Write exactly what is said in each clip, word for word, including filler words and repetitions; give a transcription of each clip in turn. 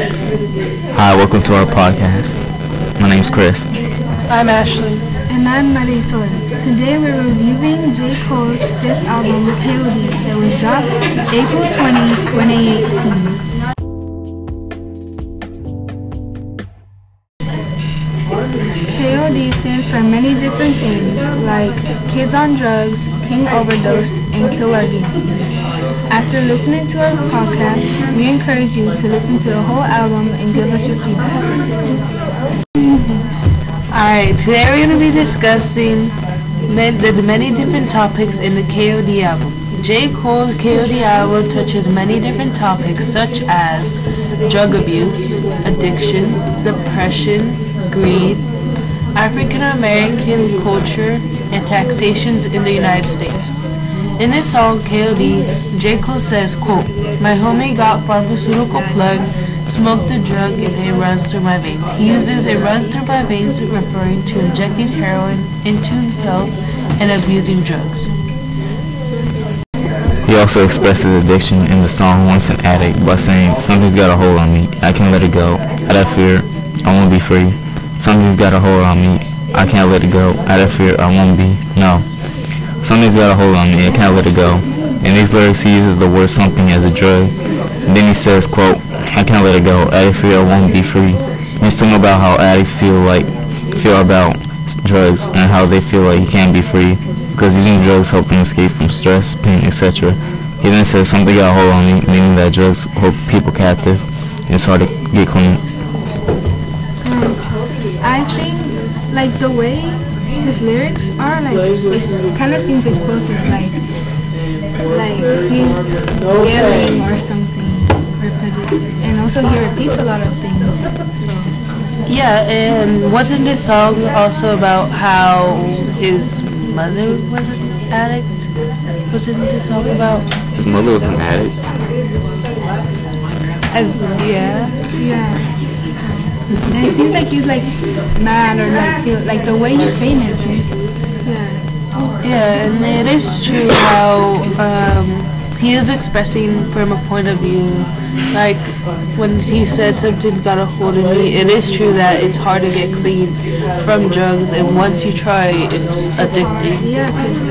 Hi, welcome to our podcast. My name's Chris. I'm Ashley. And I'm Marisol. Today we're reviewing J. Cole's fifth album, K O D, that was dropped April twentieth, twenty eighteen. K O D stands for many different things, like Kids on Drugs, King Overdosed, and Killer Demons. After listening to our podcast, we encourage you to listen to the whole album and give us your feedback. Alright, today we're going to be discussing the many different topics in the K O D album. J. Cole's K O D album touches many different topics such as drug abuse, addiction, depression, greed, African American culture, and taxations in the United States. In this song, K O D, J. Cole says, quote, "My homie got pharmaceutical plug, smoked the drug, and it runs through my veins." He uses "it runs through my veins" referring to injecting heroin into himself and abusing drugs. He also expresses addiction in the song Once an Addict by saying, "Something's got a hold on me, I can't let it go. Out of fear, I won't be free. Something's got a hold on me, I can't let it go. Out of fear, I won't be, no. Something's got a hold on me, I can't let it go." In these lyrics, he uses the word something as a drug. And then he says, quote, "I can't let it go. Out of fear, I won't be free." He's talking about how addicts feel like feel about drugs and how they feel like you can't be free because using drugs help them escape from stress, pain, et cetera. He then says something got a hold on me, meaning that drugs hold people captive and it's hard to get clean. Um, I think, like, the way his lyrics are, like, it kind of seems explosive, like, like he's yelling or something repetitive. And also he repeats a lot of things, so. Yeah, and wasn't this song also about how his mother was an addict? Wasn't this song about? His mother was an addict? I, yeah. Yeah. And it seems like he's like mad or like feel like the way he's saying it seems. Yeah. Yeah, and it is true how um, he is expressing from a point of view. Like when he said something got a hold of me, it is true that it's hard to get clean from drugs, and once you try, it's addicting. Yeah, because.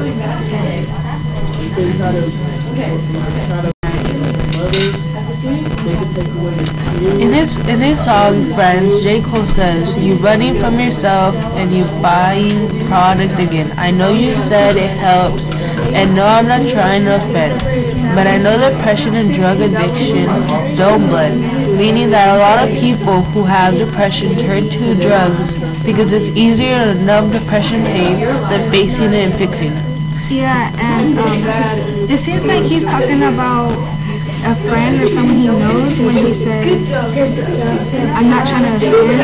In his in his song Friends, J. Cole says, "You running from yourself and you buying product again. I know you said it helps, and no, I'm not trying to offend, but I know depression and drug addiction don't blend," meaning that a lot of people who have depression turn to drugs because it's easier to numb depression pain than facing it and fixing it. Yeah, and um, it seems like he's talking about a friend or someone he knows when he says, "I'm not trying to offend."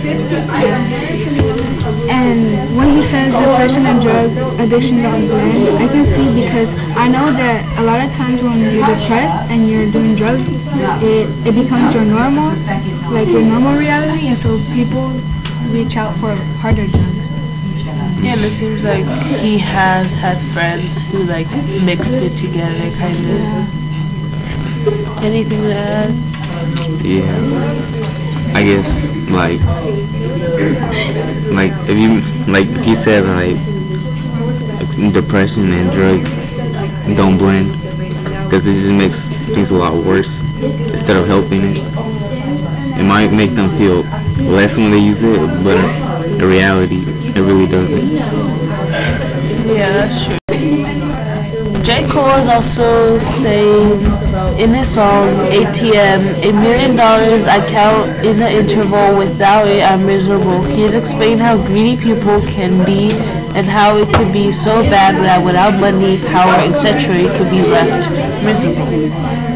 And when he says depression and drug addiction don't blend, I can see because I know that a lot of times when you're depressed and you're doing drugs, it, it becomes your normal, like your normal reality, and so people reach out for harder drugs. Yeah, and it seems like he has had friends who like mixed it together, kind of. Yeah. Anything to add? Yeah. I guess, like, like, if you, like, he said, like, depression and drugs don't blend because it just makes things a lot worse instead of helping it. It might make them feel less when they use it, but in reality, it really doesn't. Yeah, that's true. J. Cole is also saying in his song A T M, "A million dollars I count in the interval, without it I'm miserable." He is explaining how greedy people can be and how it could be so bad that without money, power, et cetera, it could be left miserable.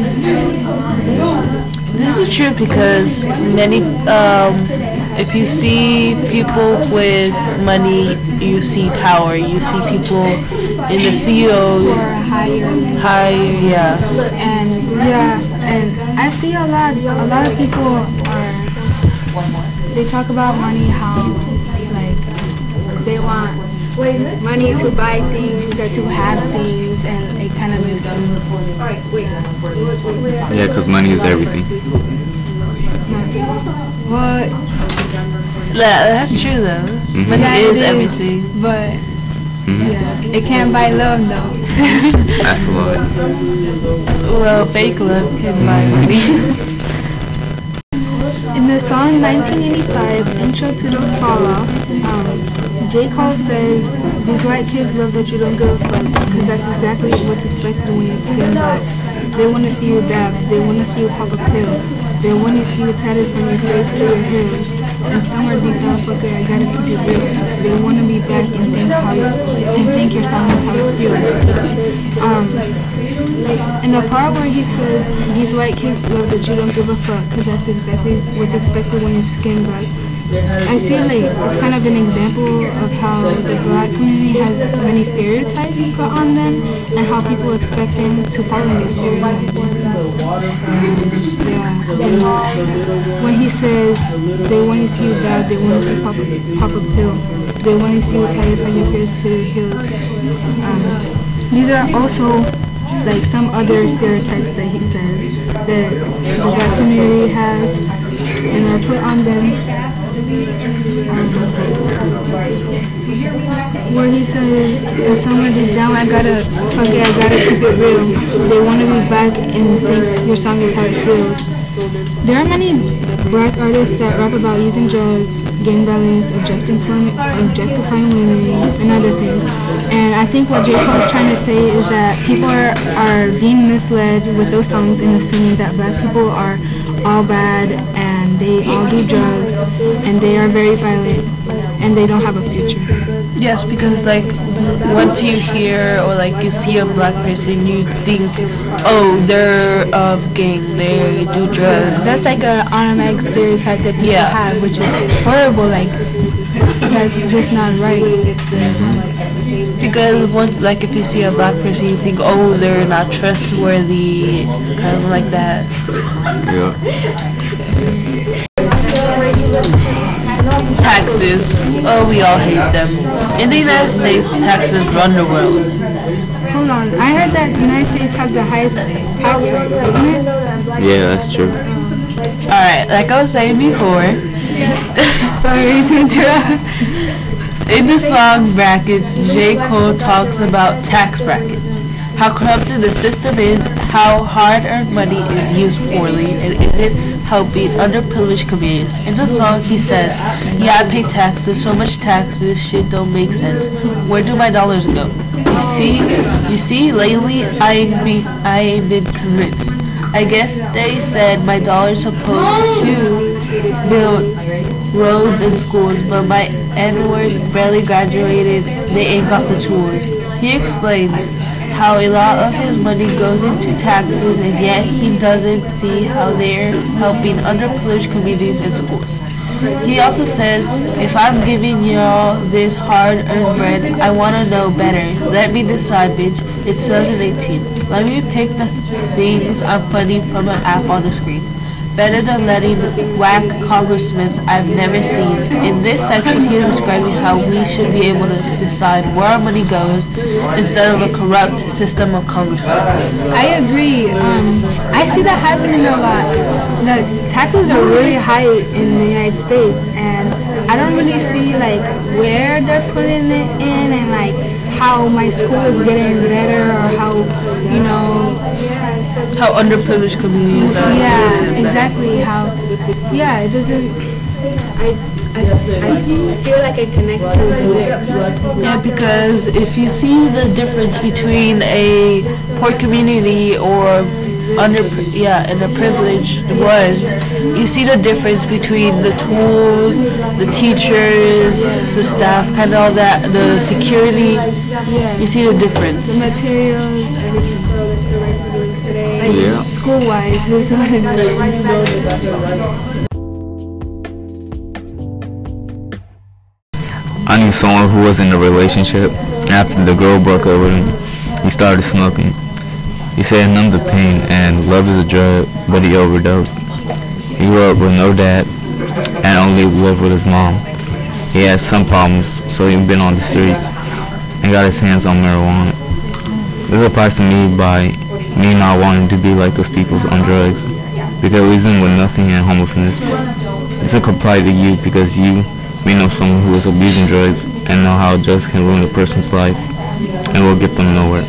This is true because many, um, if you see people with money, you see power. You see people in the C E O, Or higher. higher, yeah. And yeah, and I see a lot. A lot of people are. They talk about money, how like they want money to buy things or to have things, and it kind of makes them. Yeah, because money is everything. Not Well, Yeah, that's true though. Mhm. Money yeah, is it everything. But Mhm. yeah, it can't buy love though. That's a lot. Well, fake love can buy money. In the song nineteen eighty-five, Intro to the Fallout, um, J. Cole says, these white kids love that you don't give a fuck, because that's exactly what's expected when you're skin black. They want to see you dab, they want to see you pop a pill, they want to see you tatted from your face to your heels, and somewhere deep down, fucker, I gotta keep it real. They want to be back and think how you, and think your song is how it feels. Um, in the part where he says, these white kids love that you don't give a fuck, because that's exactly what's expected when you're skin black. I see like it's kind of an example of how the black community has many stereotypes put on them and how people expect them to follow these stereotypes. Yeah. And when he says they want to see you bad, they want to see pop a, pop a pill, they want to see you tired from your ears to your heels. Um, these are also like some other stereotypes that he says that the black community has and are put on them. Um, where he says, and somewhere deep down, I gotta, fuck it, I gotta keep it real. They wanna be back and think your song is how it feels. There are many black artists that rap about using drugs, gang violence, objectifying, objectifying women, and other things. And I think what J. Cole is trying to say is that people are, are being misled with those songs and assuming that black people are all bad and they all do drugs and they are very violent and they don't have a future. Yes, because like once you hear or like you see a black person, you think, oh, they're a gang, they do drugs. That's like an automatic stereotype that people Yeah. have, which is horrible. Like, that's just not right. Because once, like, if you see a black person, you think, oh, they're not trustworthy, kind of like that. Yeah. Taxes. Oh, we all hate them. In the United States, taxes run the world. Hold on, I heard that the United States has the highest tax rate, isn't it? Yeah, that's true. Alright, like I was saying before, Sorry to interrupt. in the song Brackets, J. Cole talks about tax brackets, how corrupted the system is, how hard-earned money is used poorly, and isn't helping underprivileged communities. In the song, he says, yeah, I pay taxes, so much taxes, shit don't make sense. Where do my dollars go? You see, you see, lately, I ain't, be, I ain't been convinced. I guess they said my dollars supposed to build roads and schools, but my N-word barely graduated, they ain't got the tools. He explains how a lot of his money goes into taxes and yet he doesn't see how they're helping underprivileged communities and schools. He also says, if I'm giving y'all this hard-earned bread, I want to know better. Let me decide, bitch. It's twenty eighteen. Let me pick the things I'm funding from an app on the screen. Better than letting whack congressmen I've never seen. In this section, he is describing how we should be able to decide where our money goes instead of a corrupt system of congressmen. I agree. Um, I see that happening a lot. The taxes are really high in the United States, and I don't really see like where they're putting it in, and like how my school is getting better, or how, you know, How underprivileged communities are. yeah, exactly. How, yeah, it doesn't. I, I, I feel like I connect to the lyrics. Yeah, because if you see the difference between a poor community or under, yeah, and the privileged ones, you see the difference between the tools, the teachers, the staff, kind of all that, the security. Yeah. You see the difference. The materials, everything. Like, Yeah. school-wise, this is what it's like. I knew someone who was in a relationship. After the girl broke up with him, he started smoking. He said he numbed the pain and love is a drug, but he overdosed. He grew up with no dad and only lived with his mom. He had some problems, so he'd been on the streets and got his hands on marijuana. This applies to me by me not wanting to be like those people on drugs, because it leaves them with nothing and homelessness. This will apply to you because you may know someone who is abusing drugs and know how drugs can ruin a person's life and will get them nowhere.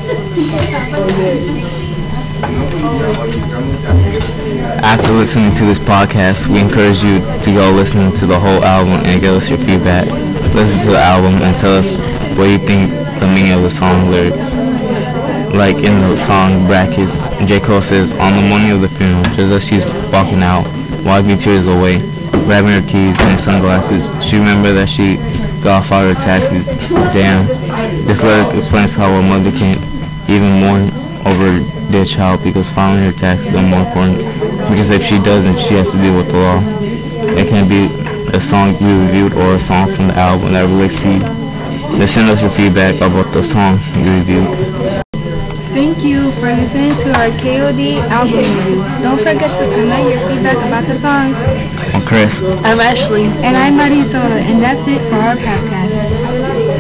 After listening to this podcast, we encourage you to go listen to the whole album and give us your feedback. Listen to the album and tell us what you think the meaning of the song lyrics. Like in the song Brackets, J. Cole says, on the morning of the funeral, just as she's walking out, wiping tears away, grabbing her keys and sunglasses, she remembered that she got off all her taxes. Damn. This lyric explains how a mother can even mourn over their child because filing her taxes are more important. Because if she doesn't, she has to deal with the law. It can be a song we reviewed or a song from the album that relates to you. Then send us your feedback about the song you reviewed. Thank you for listening to our K O D album review. Don't forget to send out your feedback about the songs. I'm Chris. I'm Ashley. And I'm Marisol, and that's it for our podcast.